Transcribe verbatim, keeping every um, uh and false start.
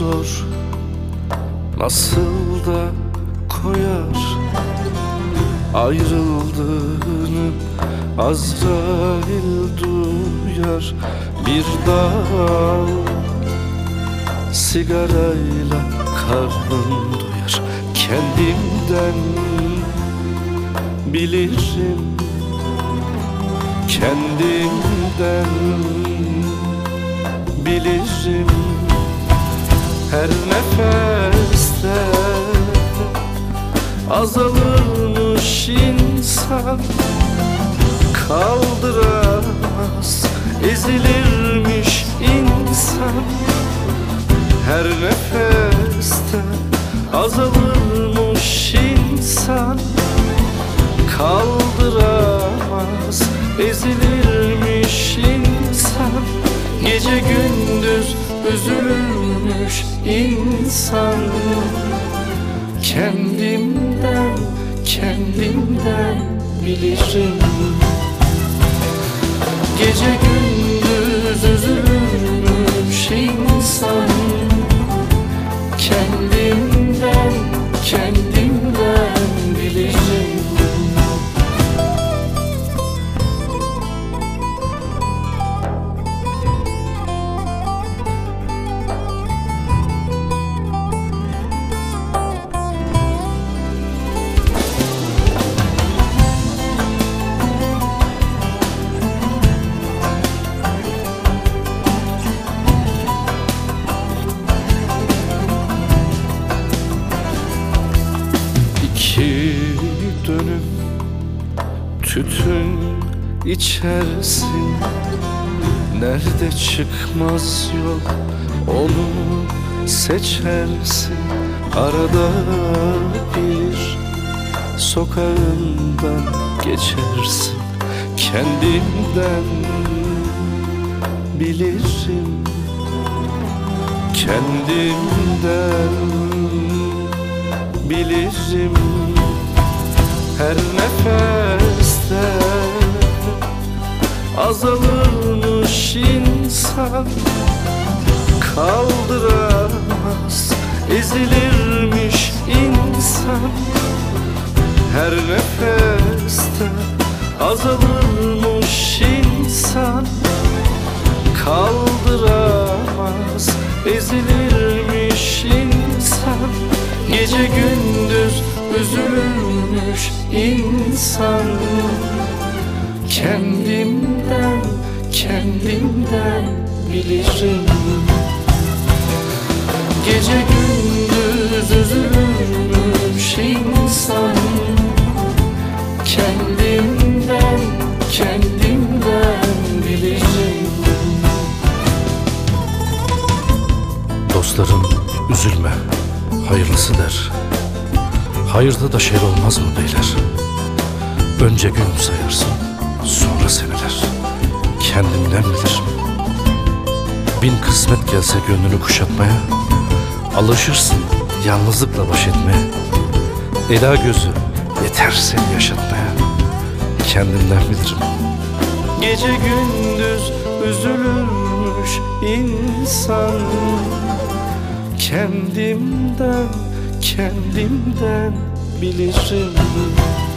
koyuyor, nasıl da koyar. Ayrıldığını Azrail duyar. Bir dal sigarayla karnım doyar. Kendimden bilirim, kendimden bilirim. Her nefeste azalırmış insan, kaldıramaz ezilirmiş insan. Her nefeste azalırmış insan, kaldıramaz ezilirmiş insan. Gece gündüz üzülürmüş insan. Kendimden, kendimden bilirim. Gece gündüz üzülürmüş insan. Kendimden, kendimden bilirim. İki dönüm tütün içersin, nerede çıkmaz yol onu seçersin. Arada bir sokağından geçersin. Kendimden bilirim, kendimden bilirim. Her nefeste azalırmış insan, kaldıramaz ezilirmiş insan. Her nefeste azalırmış insan, kaldıramaz ezilirmiş insan. Gece gündüz üzülürmüş insan. Kendimden, kendimden bilirim. Gece gündüz üzülürmüş insan. Kendimden, kendimden bilirim. Dostlarım üzülme, hayırlısı der. Hayırda da şer olmaz mı beyler? Önce gün sayarsın, sonra seneler. Kendimden bilirim. Bin kısmet gelse gönlünü kuşatmaya, alışırsın yalnızlıkla baş etmeye. Ela gözü yeter seni yaşatmaya. Kendimden bilirim. Gece gündüz üzülürmüş insan. Kendimden, kendimden bilirim.